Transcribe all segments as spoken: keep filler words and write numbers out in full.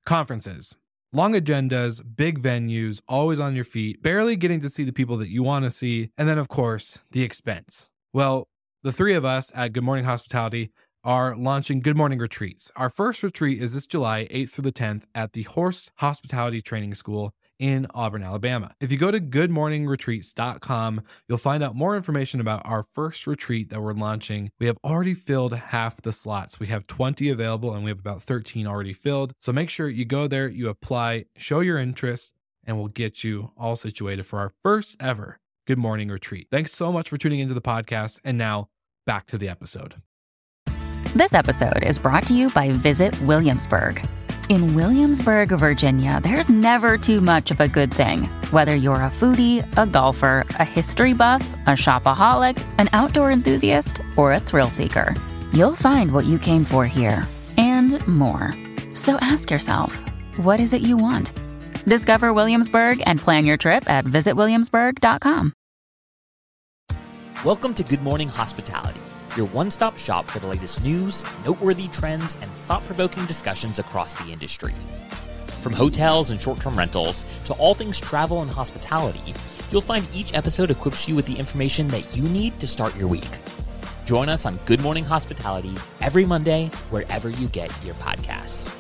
Conferences. Long agendas, big venues, always on your feet, barely getting to see the people that you want to see, and then, of course, the expense. Well, the three of us at Good Morning Hospitality are launching Good Morning Retreats. Our first retreat is this July eighth through the tenth at the Horst Hospitality Training School in Auburn, Alabama. If you go to good morning retreats dot com, you'll find out more information about our first retreat that we're launching. We have already filled half the slots. We have twenty available and we have about thirteen already filled. So make sure you go there, you apply, show your interest, and we'll get you all situated for our first ever Good Morning Retreat. Thanks so much for tuning into the podcast. And now back to the episode. This episode is brought to you by Visit Williamsburg. In Williamsburg, Virginia, there's never too much of a good thing. Whether you're a foodie, a golfer, a history buff, a shopaholic, an outdoor enthusiast, or a thrill seeker, you'll find what you came for here and more. So ask yourself, what is it you want? Discover Williamsburg and plan your trip at visit williamsburg dot com. Welcome to Good Morning Hospitality, your one-stop shop for the latest news, noteworthy trends, and thought-provoking discussions across the industry. From hotels and short-term rentals to all things travel and hospitality, you'll find each episode equips you with the information that you need to start your week. Join us on Good Morning Hospitality every Monday, wherever you get your podcasts.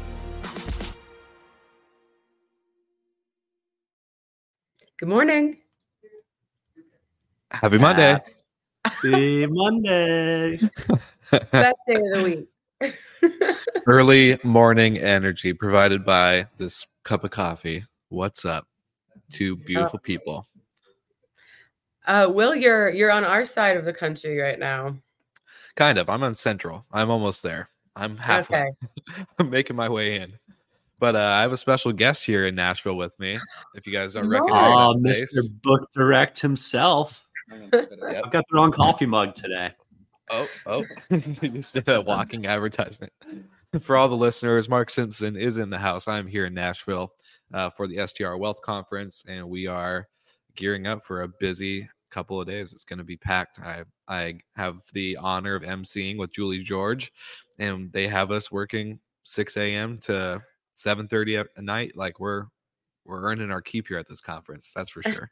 Good morning. Happy Monday. Happy Monday. Best day of the week. Early morning energy provided by this cup of coffee. What's up? Two beautiful oh. people. Uh, Will, you're you're on our side of the country right now. Kind of. I'm on Central. I'm almost there. I'm halfway. Okay. I'm making my way in. But uh, I have a special guest here in Nashville with me. If you guys don't recognize oh, that Mister face. Book Direct himself. Yep. I've got the wrong coffee mug today. Oh, oh. Just a walking advertisement. For all the listeners, Mark Simpson is in the house. I'm here in Nashville uh, for the S T R Wealth Conference, and we are gearing up for a busy couple of days. It's going to be packed. I, I have the honor of emceeing with Julie George, and they have us working six a.m. to seven thirty at night. Like we're we're earning our keep here at this conference. That's for sure.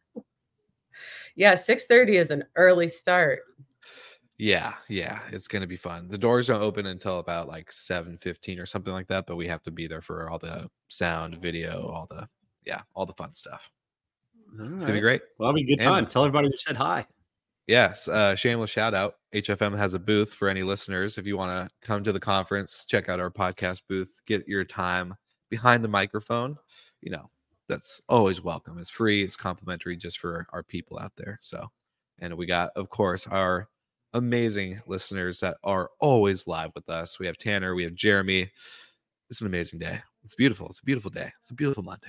Yeah, six thirty is an early start. Yeah, yeah, it's going to be fun. The doors don't open until about like seven fifteen or something like that, but we have to be there for all the sound, video, all the, yeah, all the fun stuff. All it's right. going to be great. Well, it'll be a good time. And, Tell everybody we said hi. Yes, uh, shameless shout out. H F M has a booth for any listeners. If you want to come to the conference, check out our podcast booth, get your time behind the microphone. You know, that's always welcome. It's free. It's complimentary just for our people out there. So, and we got, of course, our amazing listeners that are always live with us. We have Tanner, we have Jeremy. It's an amazing day. It's beautiful. It's a beautiful day. It's a beautiful Monday.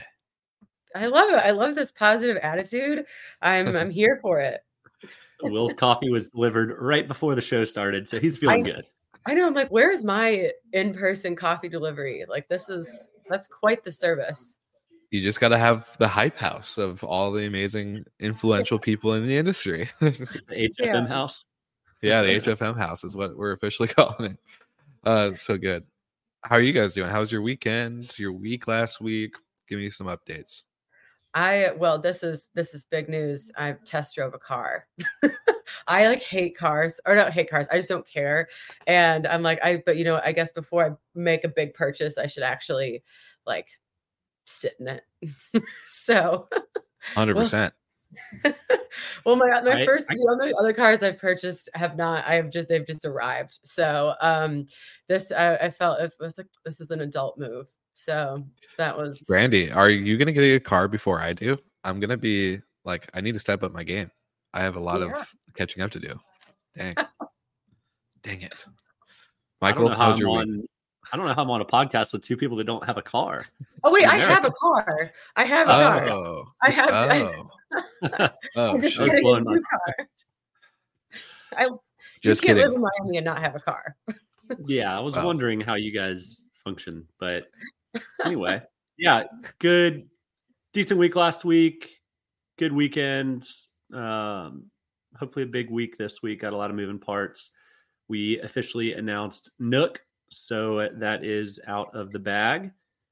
I love it. I love this positive attitude. I'm I'm here for it. Will's coffee was delivered right before the show started, so he's feeling I, good. I know. I'm like, where's my in-person coffee delivery? Like, this is that's quite the service. You just got to have the hype house of all the amazing, influential people in the industry. The H F M Yeah. house. Yeah, the H F M house is what we're officially calling it. Uh, it's so good. How are you guys doing? How was your weekend? Your week last week? Give me some updates. I well, this is this is big news. I test drove a car. I like hate cars, or not hate cars. I just don't care. And I'm like, I but you know, I guess before I make a big purchase, I should actually like sit in it. So, one hundred percent. well, my my I, first I, the only other cars I've purchased have not. I have just they've just arrived. So, um, this I, I felt it was like this is an adult move. So that was Brandy, are you going to get a car before I do? I'm going to be like, I need to step up my game. I have a lot Yeah. of catching up to do. Dang. Dang it. I Michael, don't know how how's I'm your on. week? I don't know how I'm on a podcast with two people that don't have a car. Oh wait, I America. have a car. I have a car. Oh. I have. Oh. I, Oh, I'm just shoot. getting a blowing my- new car. I Just you can't kidding. live in Miami and not have a car. Yeah, I was Wow. wondering how you guys function, but anyway, yeah, good, decent week last week. Good weekend. Um, hopefully a big week this week. Got a lot of moving parts. We officially announced Nook, so that is out of the bag.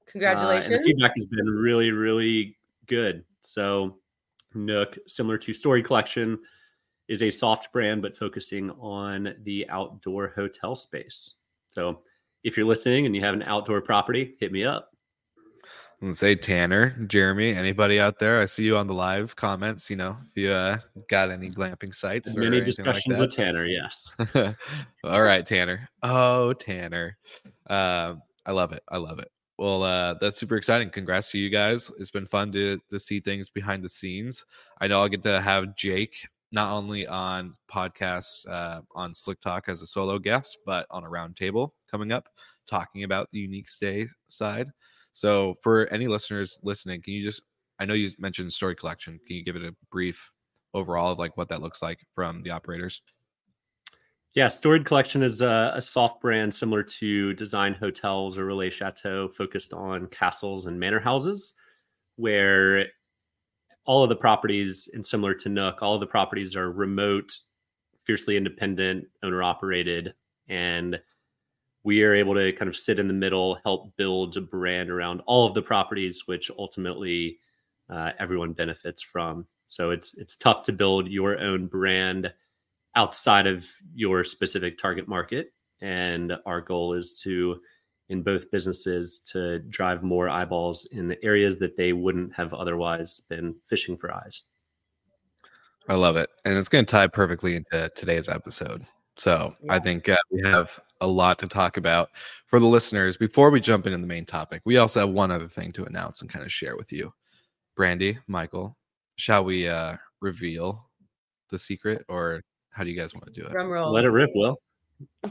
Congratulations. Uh, and the feedback has been really, really good. So Nook, similar to Story Collection, is a soft brand, but focusing on the outdoor hotel space. So if you're listening and you have an outdoor property, hit me up. Let's say Tanner, Jeremy, anybody out there? I see you on the live comments. You know, if you uh, got any glamping sites, Many or discussions like with Tanner. Yes. All right, Tanner. Oh, Tanner. Uh, I love it. I love it. Well, uh, that's super exciting. Congrats to you guys. It's been fun to to see things behind the scenes. I know I'll get to have Jake not only on podcasts uh, on Slick Talk as a solo guest, but on a roundtable coming up, talking about the unique stay side. So for any listeners listening, can you just, I know you mentioned Story Collection. Can you give it a brief overall of like what that looks like from the operators? Yeah, Storied Collection is a, a soft brand similar to Design Hotels or Relais Chateau, focused on castles and manor houses, where all of the properties, and similar to Nook, all of the properties are remote, fiercely independent, owner-operated, and we are able to kind of sit in the middle, help build a brand around all of the properties, which ultimately uh, everyone benefits from. So it's it's tough to build your own brand outside of your specific target market. And our goal is to, in both businesses, to drive more eyeballs in the areas that they wouldn't have otherwise been fishing for eyes. I love it. And it's going to tie perfectly into today's episode. So yeah. I think uh, we have a lot to talk about for the listeners. Before we jump into the main topic, we also have one other thing to announce and kind of share with you. Brandy, Michael, shall we uh, reveal the secret, or how do you guys want to do it? Drum roll. Let it rip, Will. uh,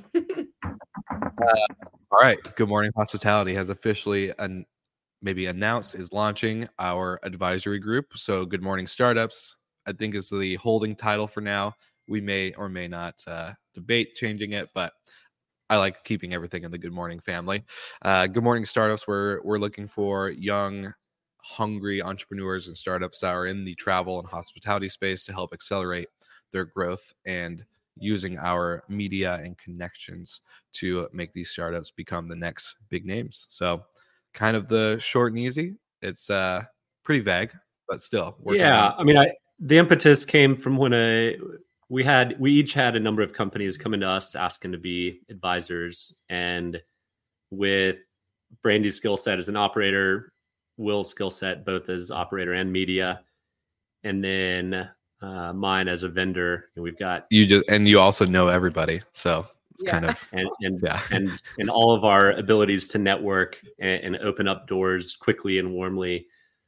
all right. Good Morning Hospitality has officially an, maybe announced is launching our advisory group. So Good Morning Startups, I think, is the holding title for now. We may or may not uh, debate changing it, but I like keeping everything in the Good Morning family. Uh, Good Morning Startups, we're, we're looking for young, hungry entrepreneurs and startups that are in the travel and hospitality space to help accelerate their growth, and using our media and connections to make these startups become the next big names. So kind of the short and easy. It's uh, pretty vague, but still. Yeah, on- I mean, I, the impetus came from when a... We had we each had a number of companies coming to us asking to be advisors, and with Brandy's skill set as an operator, Will's skill set both as operator and media, and then uh, mine as a vendor, and we've got you just and you also know everybody, so it's yeah. kind of and and yeah. and and all of our abilities to network and, and open up doors quickly and warmly.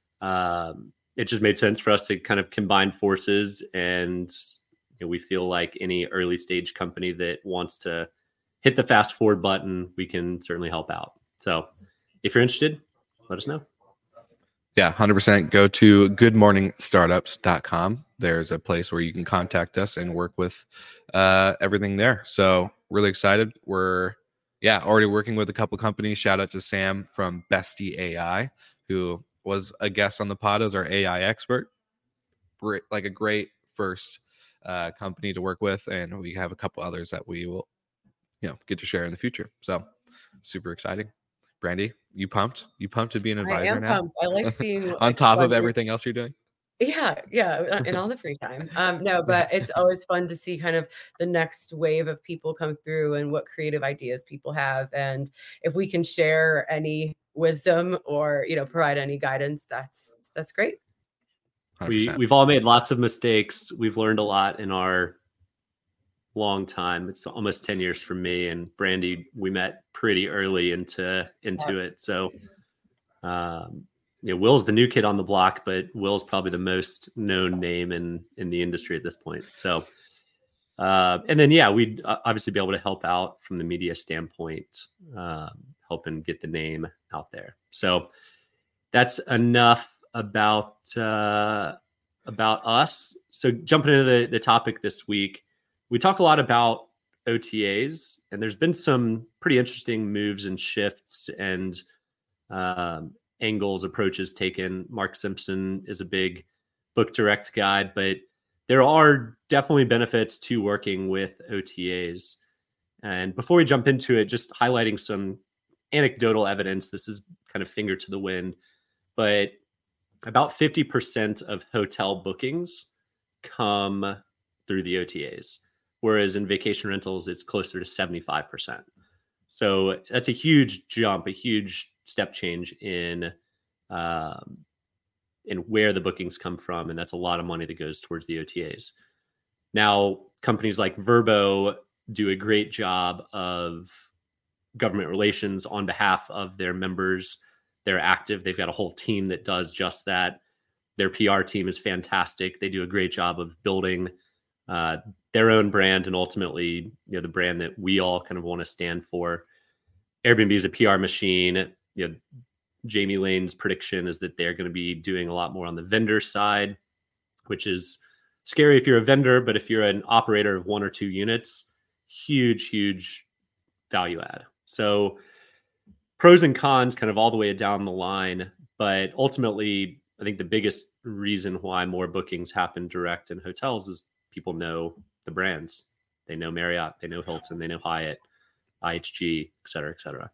Um, it just made sense for us to kind of combine forces, and you know, we feel like any early stage company that wants to hit the fast forward button, we can certainly help out. So if you're interested, let us know. Yeah, one hundred percent. Go to good morning startups dot com. There's a place where you can contact us and work with uh, everything there. So really excited. We're, yeah, already working with a couple companies. Shout out to Sam from Bestie A I, who was a guest on the pod as our A I expert. Great, like a great first Uh, company to work with, and we have a couple others that we will, you know, get to share in the future. So super exciting. Brandy, you pumped? You pumped to be an advisor I am now? Pumped. I like seeing on top of everything else you're doing. Yeah, yeah, in all the free time. Um, no, but it's always fun to see kind of the next wave of people come through and what creative ideas people have, and if we can share any wisdom or you know provide any guidance, that's that's great. one hundred percent. We, we've all made lots of mistakes. We've learned a lot in our long time. It's almost ten years for me, and Brandy, we met pretty early into into yeah. it. So, um, you know, Will's the new kid on the block, but Will's probably the most known name in, in the industry at this point. So, uh, and then, yeah, we'd obviously be able to help out from the media standpoint, um, helping get the name out there. So that's enough about uh, about us. So jumping into the, the topic this week, we talk a lot about O T As, and there's been some pretty interesting moves and shifts and um, angles, approaches taken. Mark Simpson is a big book direct guide, but there are definitely benefits to working with O T As. And before we jump into it, just highlighting some anecdotal evidence. This is kind of finger to the wind, but about fifty percent of hotel bookings come through the O T As, whereas in vacation rentals, it's closer to seventy-five percent. So that's a huge jump, a huge step change in um, in where the bookings come from. And that's a lot of money that goes towards the O T As. Now, companies like Vrbo do a great job of government relations on behalf of their members. They're active. They've got a whole team that does just that. Their P R team is fantastic. They do a great job of building uh, their own brand, and ultimately, you know, the brand that we all kind of want to stand for. Airbnb is a P R machine. You know, Jamie Lane's prediction is that they're going to be doing a lot more on the vendor side, which is scary if you're a vendor, but if you're an operator of one or two units, huge, huge value add. So pros and cons kind of all the way down the line, but ultimately, I think the biggest reason why more bookings happen direct in hotels is people know the brands. They know Marriott, they know Hilton, they know Hyatt, I H G, et cetera, et cetera.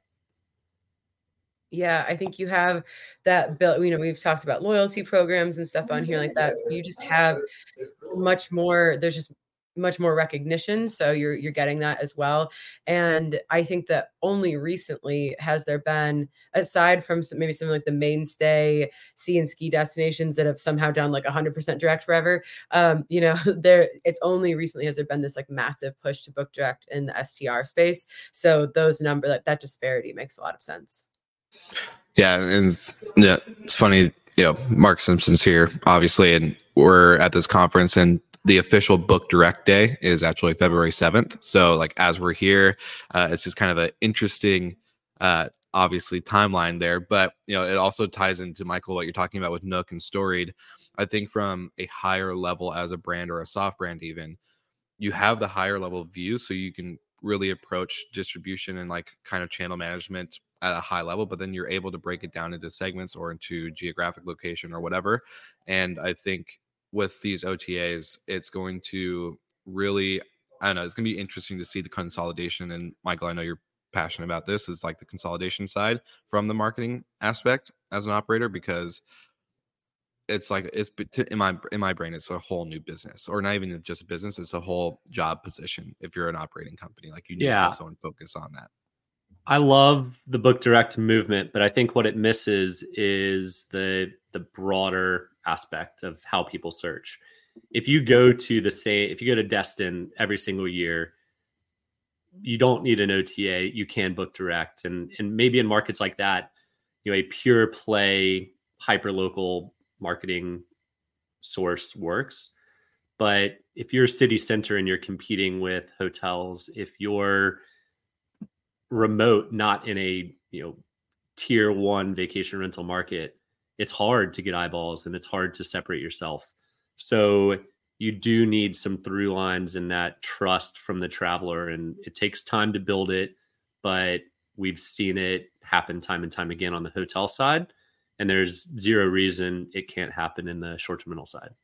Yeah, I think you have that built, you know, we've talked about loyalty programs and stuff on here like that. So you just have much more, there's just much more recognition. So you're you're getting that as well. And I think that only recently has there been, aside from some, maybe something like the mainstay sea and ski destinations that have somehow done like one hundred percent direct forever, um, you know, there, it's only recently has there been this like massive push to book direct in the S T R space. So those number, like that disparity makes a lot of sense. Yeah, and it's, yeah, it's funny, you know, Mark Simpson's here, obviously, and we're at this conference, and the official book direct day is actually February seventh. So like as we're here, uh, it's just kind of an interesting, uh, obviously timeline there, but you know, it also ties into, Michael, what you're talking about with Nook and Storied. I think from a higher level as a brand or a soft brand, even, you have the higher level view, so you can really approach distribution and like kind of channel management at a high level, but then you're able to break it down into segments or into geographic location or whatever. And I think with these O T As, it's going to really, I don't know, it's going to be interesting to see the consolidation. And Michael, I know you're passionate about this, is like the consolidation side from the marketing aspect as an operator, because it's like, it's in my, in my brain, it's a whole new business, or not even just a business. It's a whole job position. If you're an operating company, like you need yeah. to have someone focus on that. I love the book direct movement, but I think what it misses is the the broader aspect of how people search. If you go to the same, if you go to Destin every single year, you don't need an O T A. You can book direct, and and maybe in markets like that, you know, a pure play hyper local marketing source works. But if you're city center and you're competing with hotels, if you're remote, not in a, you know, tier one vacation rental market, it's hard to get eyeballs and it's hard to separate yourself. So you do need some through lines in that trust from the traveler, and it takes time to build it, but we've seen it happen time and time again on the hotel side, and there's zero reason it can't happen in the short-term rental side.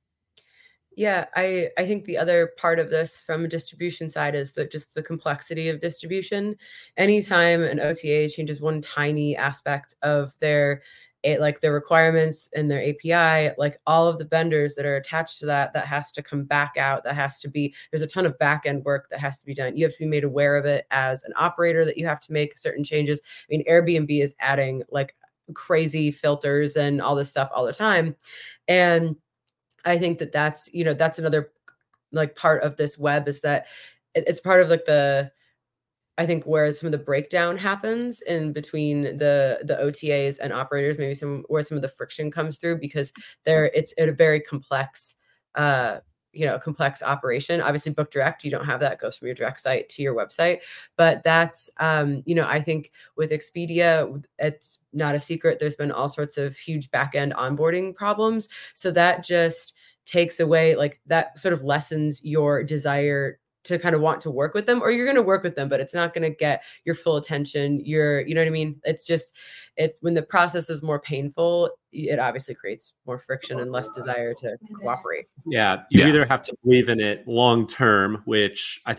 Yeah, I, I think the other part of this from a distribution side is that just the complexity of distribution. Anytime an O T A changes one tiny aspect of their, it, like their requirements and their A P I, like all of the vendors that are attached to that, that has to come back out. That has to be, there's a ton of back end work that has to be done. You have to be made aware of it as an operator, that you have to make certain changes. I mean, Airbnb is adding like crazy filters and all this stuff all the time. And I think that that's, you know, that's another like part of this web, is that it's part of like the, I think where some of the breakdown happens in between the, the O T As and operators, maybe some, where some of the friction comes through, because there it's a very complex, uh, you know, a complex operation. Obviously book direct, you don't have that. It goes from your direct site to your website, but that's, um, you know, I think with Expedia, it's not a secret. There's been all sorts of huge back-end onboarding problems. So that just takes away, like that sort of lessens your desire to kind of want to work with them, or you're going to work with them, but it's not going to get your full attention. You're, you know what I mean? It's just, it's when the process is more painful, it obviously creates more friction and less desire to cooperate. Yeah. You yeah. either have to believe in it long-term, which I think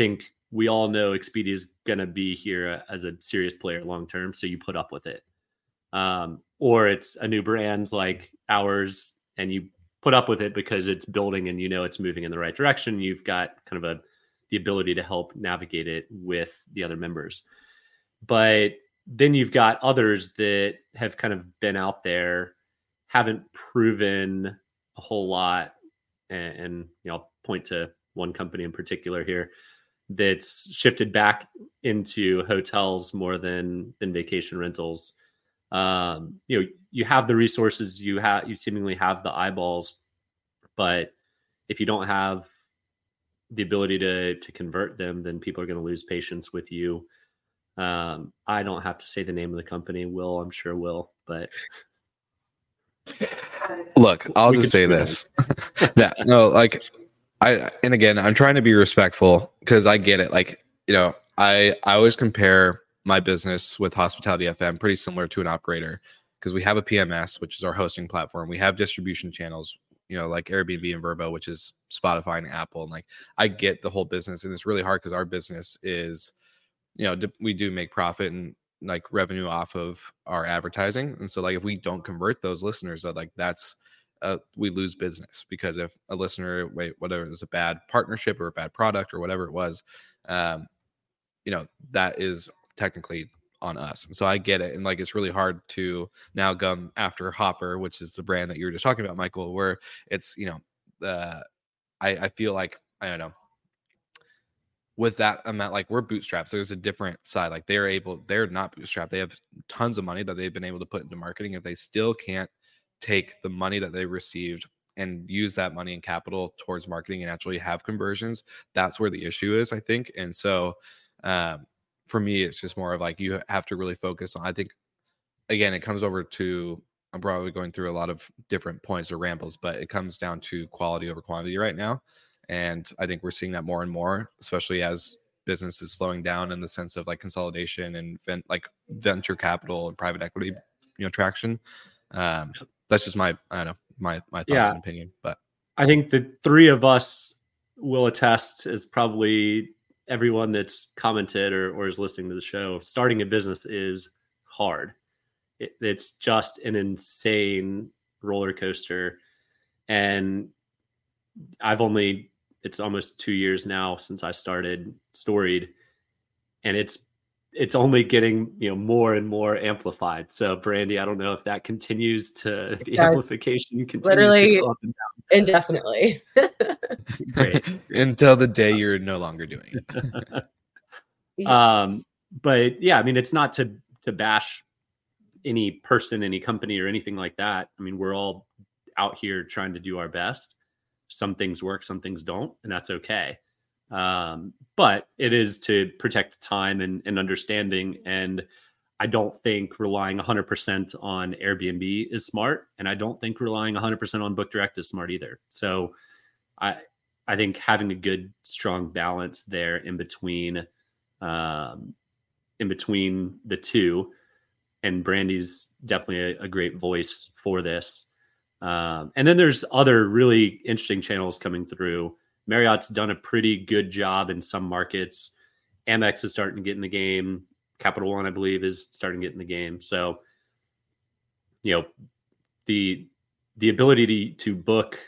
we all know Expedia is going to be here as a serious player long term, so you put up with it. Um, or it's a new brand like ours, and you put up with it because it's building and you know it's moving in the right direction. You've got kind of a the ability to help navigate it with the other members. But then you've got others that have kind of been out there, haven't proven a whole lot. And, and you know, I'll point to one company in particular here that's shifted back into hotels more than than vacation rentals. Um, you know, you have the resources, you have, you seemingly have the eyeballs, but if you don't have the ability to to convert them, then people are going to lose patience with you. Um, I don't have to say the name of the company. Will, I'm sure will, but look, I'll just say this. yeah, no, like I, and again, I'm trying to be respectful because I get it. Like, you know, I, I always compare my business with Hospitality F M pretty similar to an operator because we have a P M S, which is our hosting platform. We have distribution channels, you know, like Airbnb and Vrbo, which is Spotify and Apple. And like, I get the whole business, and it's really hard because our business is, you know, we do make profit and like revenue off of our advertising. And so like, if we don't convert those listeners, that like, that's, uh, we lose business because if a listener, wait, whatever, it was a bad partnership or a bad product or whatever it was, um, you know, that is technically on us. And so I get it. And like, it's really hard to now go after Hopper, which is the brand that you were just talking about, Michael, where it's, you know, uh, I, I feel like, I don't know, with that amount, like we're bootstrapped. So there's a different side. Like they're able, they're not bootstrapped. They have tons of money that they've been able to put into marketing. If they still can't take the money that they received and use that money and capital towards marketing and actually have conversions, that's where the issue is, I think. And so, um, for me, it's just more of like, you have to really focus on, I think, again, it comes over to, I'm probably going through a lot of different points or rambles, but it comes down to quality over quantity right now. And I think we're seeing that more and more, especially as business is slowing down in the sense of like consolidation and vent, like venture capital and private equity, you know, traction. Um, that's just my, I don't know, my, my thoughts yeah. and opinion, but I think the three of us will attest, is probably everyone that's commented or, or is listening to the show, starting a business is hard. It, it's just an insane roller coaster. And I've only, it's almost two years now since I started Storied, and it's, it's only getting, you know, more and more amplified. So Brandy, I don't know if that continues to, the does. amplification continues Literally to go up and down. Indefinitely. Great. until the day you're no longer doing it. Yeah. Um, but yeah, I mean, it's not to, to bash any person, any company or anything like that. I mean, we're all out here trying to do our best. Some things work, some things don't, and that's okay. Um, but it is to protect time and, and understanding. And I don't think relying one hundred percent on Airbnb is smart. And I don't think relying one hundred percent on Book Direct is smart either. So I, I think having a good, strong balance there in between, um, in between the two, and Brandy's definitely a, a great voice for this. Um, and then there's other really interesting channels coming through. Marriott's done a pretty good job in some markets. Amex is starting to get in the game. Capital One, I believe, is starting to get in the game. So, you know, the the ability to, to book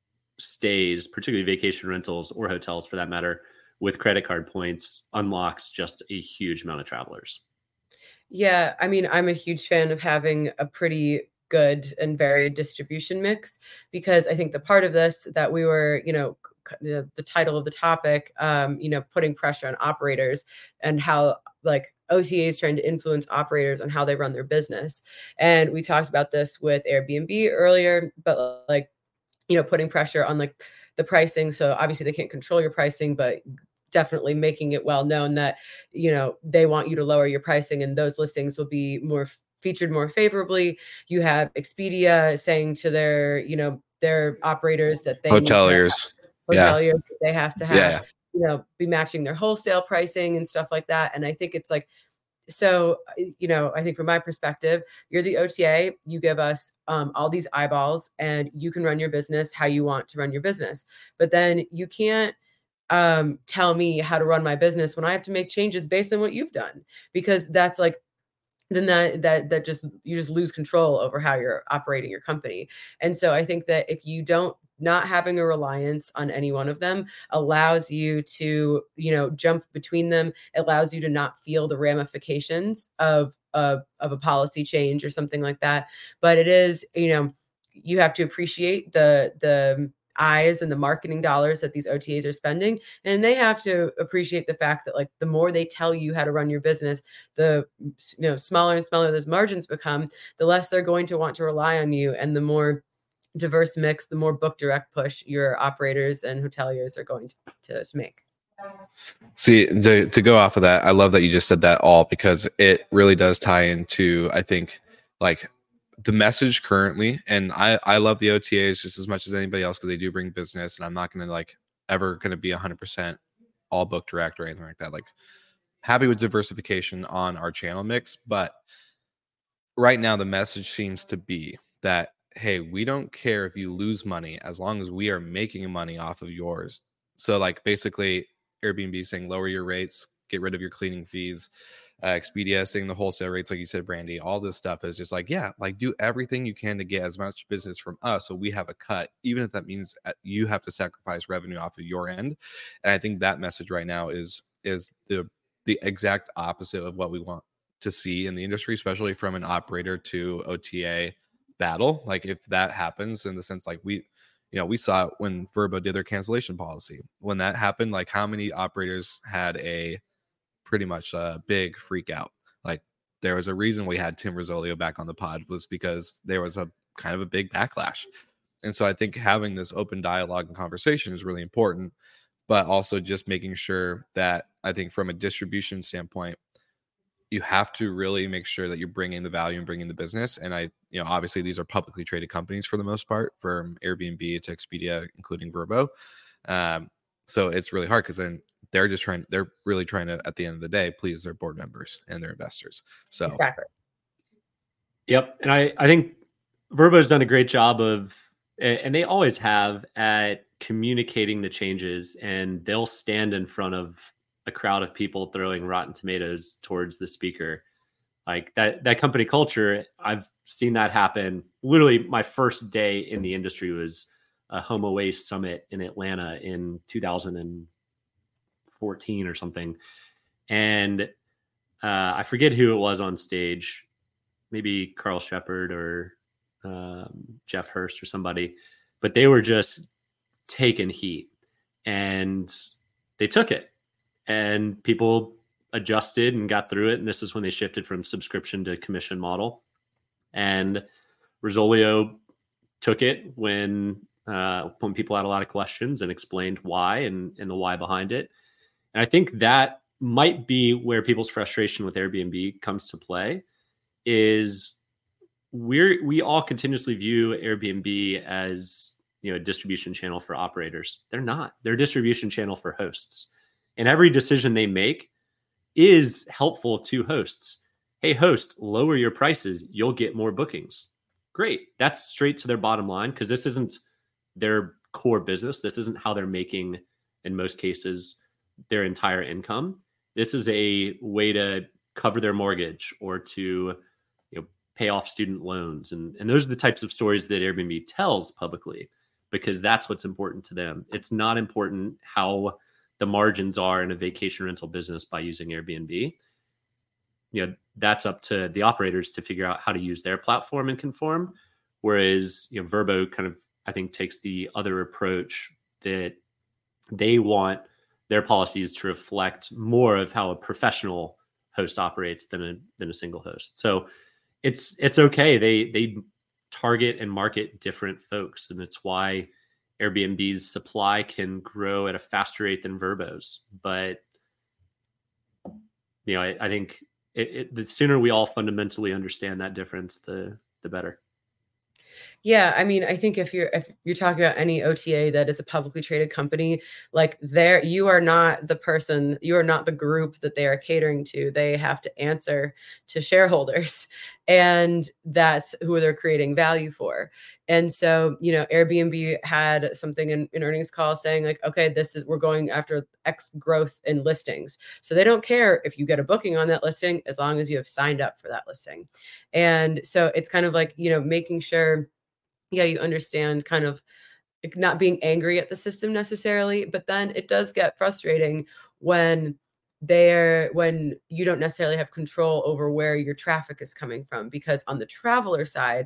stays, particularly vacation rentals or hotels for that matter, with credit card points unlocks just a huge amount of travelers. Yeah, I mean, I'm a huge fan of having a pretty good and varied distribution mix, because I think the part of this that we were, you know, the, the title of the topic, um, you know, putting pressure on operators and how like O T A is trying to influence operators on how they run their business. And we talked about this with Airbnb earlier, but like, you know, putting pressure on like the pricing. So obviously they can't control your pricing, but definitely making it well known that, you know, they want you to lower your pricing and those listings will be more featured more favorably. You have Expedia saying to their, you know, their operators that they hoteliers, need to have, hoteliers yeah. that they have to have, yeah. you know, be matching their wholesale pricing and stuff like that. And I think it's like, so, you know, I think from my perspective, you're the O T A, you give us um, all these eyeballs and you can run your business how you want to run your business. But then you can't um, tell me how to run my business when I have to make changes based on what you've done, because that's like, then that that that just you just lose control over how you're operating your company. And so I think that if you don't, not having a reliance on any one of them allows you to, you know, jump between them. It allows you to not feel the ramifications of a of a policy change or something like that. But it is, you know, you have to appreciate the the eyes and the marketing dollars that these O T As are spending. And they have to appreciate the fact that, like, the more they tell you how to run your business, the, you know, smaller and smaller those margins become, the less they're going to want to rely on you. And the more diverse mix, the more book direct push your operators and hoteliers are going to, to, to make. See, to, to go off of that, I love that you just said that all, because it really does tie into, I think, like the message currently. And I, I love the O T As just as much as anybody else, because they do bring business, and I'm not going to like ever going to be one hundred percent all book direct or anything like that. Like, happy with diversification on our channel mix. But right now the message seems to be that, hey, we don't care if you lose money as long as we are making money off of yours. So like basically Airbnb saying lower your rates, get rid of your cleaning fees, uh, Expedia saying the wholesale rates, like you said, Brandy, all this stuff is just like, yeah, like do everything you can to get as much business from us so we have a cut, even if that means you have to sacrifice revenue off of your end. And I think that message right now is is the the exact opposite of what we want to see in the industry, especially from an operator to O T A battle. Like if that happens, in the sense like we, you know, we saw it when Vrbo did their cancellation policy. When that happened, like how many operators had a pretty much a big freak out? Like there was a reason we had Tim Rizzolio back on the pod, was because there was a kind of a big backlash. And so I think having this open dialogue and conversation is really important, but also just making sure that, I think from a distribution standpoint, you have to really make sure that you're bringing the value and bringing the business. And I, you know, obviously these are publicly traded companies for the most part, from Airbnb to Expedia, including Vrbo. Um, so it's really hard, because then they're just trying, they're really trying to, at the end of the day, please their board members and their investors. So exactly. Yep. And I, I think Vrbo's done a great job of, and they always have, at communicating the changes, and they'll stand in front of a crowd of people throwing Rotten Tomatoes towards the speaker. Like that, that company culture, I've seen that happen. Literally my first day in the industry was a Homo Waste Summit in Atlanta in two thousand fourteen or something. And uh, I forget who it was on stage, maybe Carl Shepard or um, Jeff Hurst or somebody, but they were just taking heat, and they took it. And people adjusted and got through it. And this is when they shifted from subscription to commission model. And Rizzolio took it when uh, when people had a lot of questions, and explained why, and, and the why behind it. And I think that might be where people's frustration with Airbnb comes to play, is we're we all continuously view Airbnb as, you know, a distribution channel for operators. They're not. They're a distribution channel for hosts. And every decision they make is helpful to hosts. Hey, host, lower your prices. You'll get more bookings. Great. That's straight to their bottom line, because this isn't their core business. This isn't how they're making, in most cases, their entire income. This is a way to cover their mortgage, or to, you know, pay off student loans. And, and those are the types of stories that Airbnb tells publicly, because that's what's important to them. It's not important how the margins are in a vacation rental business by using Airbnb. You know, that's up to the operators to figure out how to use their platform and conform. Whereas, you know, Vrbo kind of, I think, takes the other approach, that they want their policies to reflect more of how a professional host operates than a than a single host. So it's it's okay. They they target and market different folks, and it's why Airbnb's supply can grow at a faster rate than Vrbo's. But, you know, I, I think it, it, the sooner we all fundamentally understand that difference, the the better. Yeah, I mean, I think if you're if you're talking about any O T A that is a publicly traded company, like there, you are not the person, you are not the group that they are catering to. They have to answer to shareholders, and that's who they're creating value for. And so, you know, Airbnb had something in, in earnings call saying like, okay, this is we're going after X growth in listings. So they don't care if you get a booking on that listing as long as you have signed up for that listing. And so it's kind of like, you know, making sure, yeah, you understand kind of like not being angry at the system necessarily, but then it does get frustrating when they're when you don't necessarily have control over where your traffic is coming from, because on the traveler side,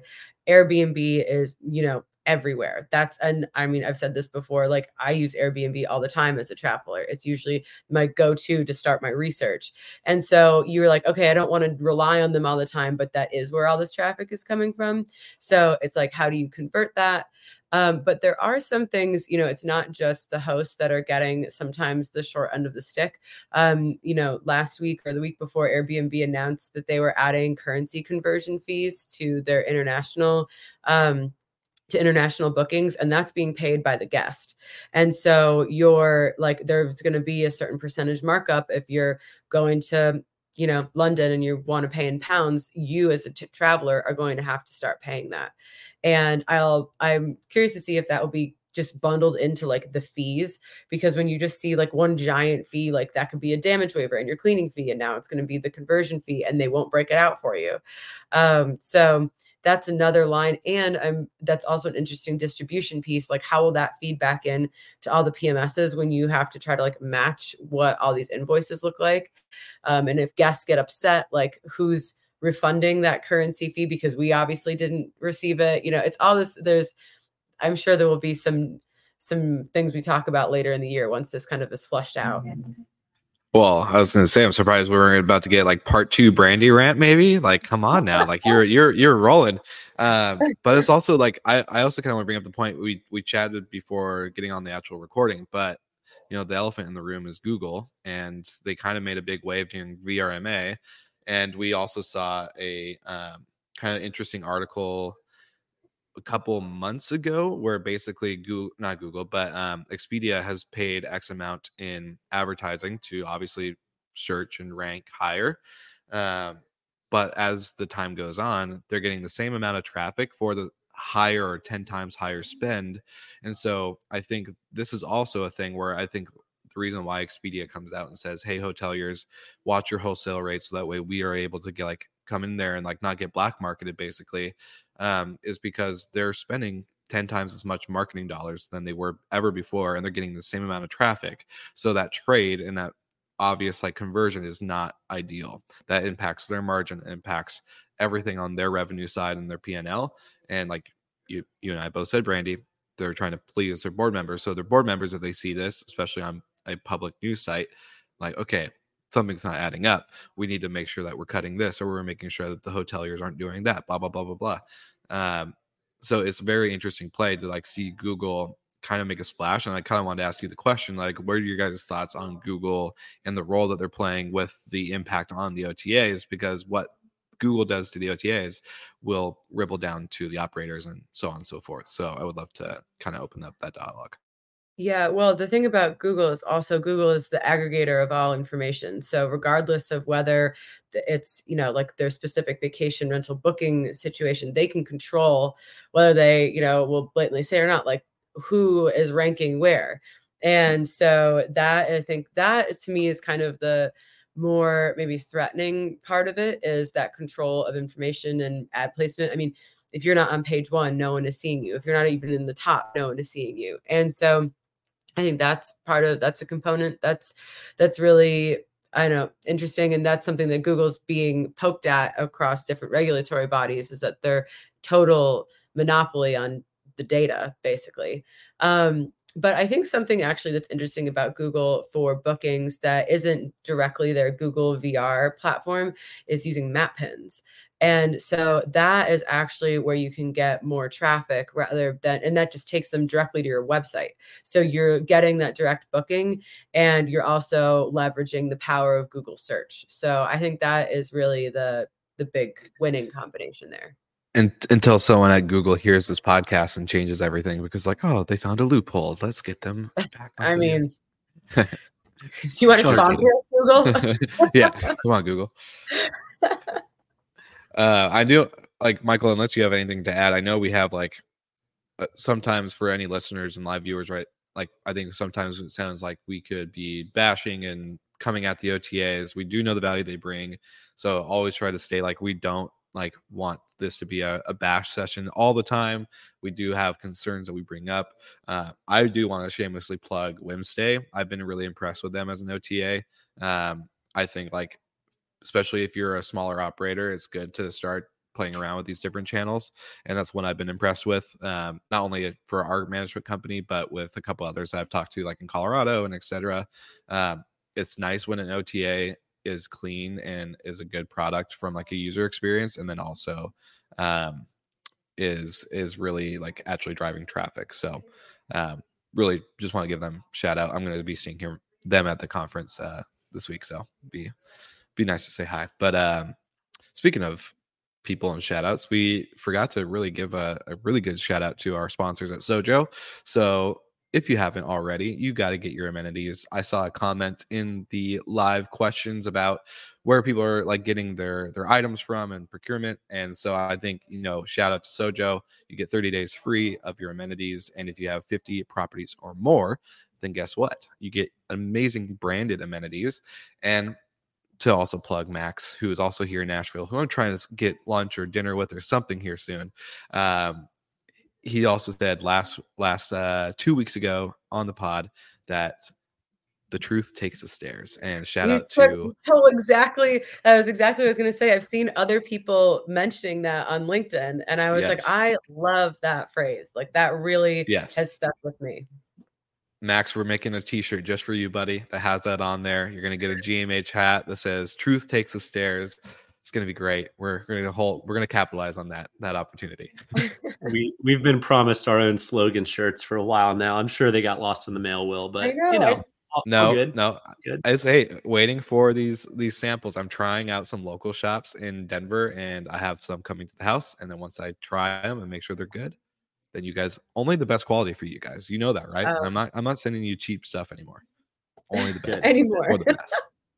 Airbnb is, you know, everywhere. That's, and I mean, I've said this before, like I use Airbnb all the time as a traveler. It's usually my go-to to start my research. And so you're like, okay, I don't want to rely on them all the time, but that is where all this traffic is coming from. So it's like, how do you convert that? Um, but there are some things, you know, it's not just the hosts that are getting sometimes the short end of the stick. Um, you know, last week or the week before, Airbnb announced that they were adding currency conversion fees to their international um, to international bookings, and that's being paid by the guest. And so you're like, there's going to be a certain percentage markup if you're going to, you know, London and you want to pay in pounds, you as a t- traveler are going to have to start paying that. And I'll, I'm curious to see if that will be just bundled into like the fees, because when you just see like one giant fee, like that could be a damage waiver and your cleaning fee, and now it's going to be the conversion fee and they won't break it out for you. Um, so that's another line. And um, that's also an interesting distribution piece. Like how will that feed back in to all the P M Ss when you have to try to like match what all these invoices look like? Um, and if guests get upset, like who's refunding that currency fee because we obviously didn't receive it? You know, it's all this, there's, I'm sure there will be some, some things we talk about later in the year once this kind of is flushed out. Well, I was going to say, I'm surprised we weren't about to get like part two Brandy rant, maybe. Like, come on now, like you're you're you're rolling. Um, but it's also like I, I also kind of want to bring up the point we we chatted before getting on the actual recording. But you know, the elephant in the room is Google, and they kind of made a big wave doing V R M A, and we also saw a um, kind of interesting article a couple months ago where basically Google, not Google, but um, Expedia has paid X amount in advertising to obviously search and rank higher. Um, but as the time goes on, they're getting the same amount of traffic for the higher or ten times higher spend. And so I think this is also a thing where I think the reason why Expedia comes out and says, hey, hoteliers, watch your wholesale rates so that way we are able to get like come in there and like not get black marketed basically, um, is because they're spending ten times as much marketing dollars than they were ever before, and they're getting the same amount of traffic. So that trade and that obvious like conversion is not ideal. That impacts their margin, impacts everything on their revenue side and their P and L. And like you, you and I both said, Brandy, they're trying to please their board members. So their board members, if they see this, especially on a public news site, like, okay, something's not adding up. We need to make sure that we're cutting this, or we're making sure that the hoteliers aren't doing that, blah, blah, blah, blah, blah. Um, so it's a very interesting play to like see Google kind of make a splash. And I kind of wanted to ask you the question, like, what are your guys' thoughts on Google and the role that they're playing with the impact on the O T As? Because what Google does to the O T As will ripple down to the operators and so on and so forth. So I would love to kind of open up that dialogue. Yeah, well, the thing about Google is also Google is the aggregator of all information. So regardless of whether it's, you know, like their specific vacation rental booking situation, they can control whether they, you know, will blatantly say or not, like who is ranking where. And so that, I think that to me is kind of the more maybe threatening part of it, is that control of information and ad placement. I mean, if you're not on page one, no one is seeing you. If you're not even in the top, no one is seeing you. And so I think that's part of, that's a component that's, that's really, I know, interesting. And that's something that Google's being poked at across different regulatory bodies, is that their total monopoly on the data, basically. Um, but I think something actually that's interesting about Google for bookings that isn't directly their Google V R platform is using map pins. And so that is actually where you can get more traffic rather than, and that just takes them directly to your website. So you're getting that direct booking, and you're also leveraging the power of Google search. So I think that is really the, the big winning combination there. And until someone at Google hears this podcast and changes everything because, like, oh, they found a loophole. Let's get them back. I mean, do you want to Sure. sponsor us, Google? Yeah, come on, Google. Uh, I do like Michael. Unless you have anything to add, I know we have like uh, sometimes for any listeners and live viewers, right? Like, I think sometimes it sounds like we could be bashing and coming at the O T As. We do know the value they bring, so always try to stay like we don't like want this to be a, a bash session all the time. We do have concerns that we bring up. Uh, I do want to shamelessly plug Wimstay. I've been really impressed with them as an O T A. Um, I think like, especially if you're a smaller operator, it's good to start playing around with these different channels. And that's one I've been impressed with, um, not only for our management company, but with a couple others I've talked to like in Colorado and et cetera. Um, it's nice when an O T A is clean and is a good product from like a user experience, and then also um is is really like actually driving traffic. So um really just want to give them a shout out. I'm going to be seeing here them at the conference uh this week, so be be nice to say hi. But um speaking of people and shout outs, we forgot to really give a, a really good shout out to our sponsors at Sojo. So if you haven't already, you got to get your amenities. I saw a comment in the live questions about where people are like getting their their items from and procurement. And so I think, you know, shout out to Sojo. You get thirty days free of your amenities. And if you have fifty properties or more, then guess what? You get amazing branded amenities. And to also plug Max, who is also here in Nashville, who I'm trying to get lunch or dinner with or something here soon. Um, he also said last last uh, two weeks ago on the pod that the truth takes the stairs. And shout You out said- to told exactly that was exactly what I was going to say. I've seen other people mentioning that on LinkedIn, and I was like, Yes. I love that phrase. Like that really yes. has stuck with me. Max, we're making a t-shirt just for you, buddy, that has that on there. You're going to get a G M H hat that says truth takes the stairs. It's going to be great. We're going to hold, we're going to capitalize on that, that opportunity. We we've been promised our own slogan shirts for a while now. I'm sure they got lost in the mail, Will, but I know, you I- know, all, No, all good. no. Good. It's hey, waiting for these these samples. I'm trying out some local shops in Denver, and I have some coming to the house. And then once I try them and make sure they're good, then you guys only the best quality for you guys. You know that, right? Oh. I'm not I'm not sending you cheap stuff anymore. Only the Good. best. Anymore. Or the best.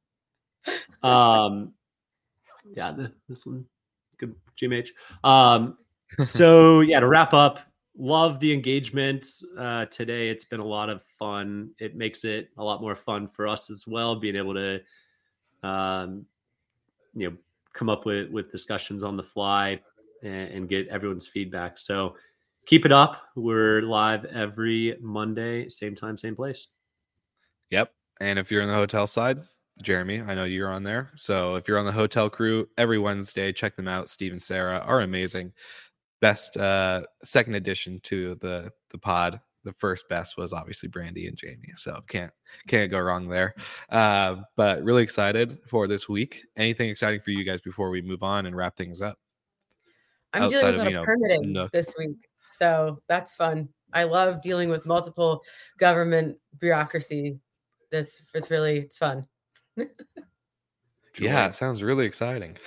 Um, yeah, the, this one, good G M H. Um, so yeah, to wrap up, love the engagement uh, today. It's been a lot of fun. It makes it a lot more fun for us as well, being able to, um, you know, come up with with discussions on the fly and, and get everyone's feedback. So keep it up. We're live every Monday, same time, same place. Yep. And if you're in the hotel side, Jeremy, I know you're on there. So if you're on the hotel crew, every Wednesday, check them out. Steve and Sarah are amazing. Best uh, second addition to the the pod. The first best was obviously Brandy and Jamie. So can't can't go wrong there. Uh, but really excited for this week. Anything exciting for you guys before we move on and wrap things up? I'm Outside dealing of, with a lot you know, of permitting Nook. this week. So that's fun. I love dealing with multiple government bureaucracy. That's it's really it's fun. Yeah, it sounds really exciting.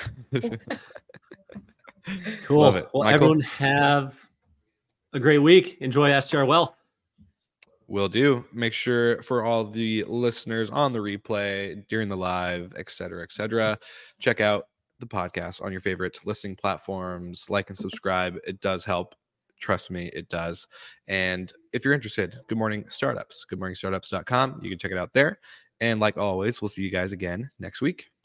Cool. Love it. Well, Michael? everyone have a great week. Enjoy S T R Wealth. Will do. Make sure for all the listeners on the replay, during the live, et cetera, et cetera, check out the podcast on your favorite listening platforms. Like and subscribe. It does help. Trust me, it does. And if you're interested, Good Morning Startups, good morning startups dot com. You can check it out there. And like always, we'll see you guys again next week.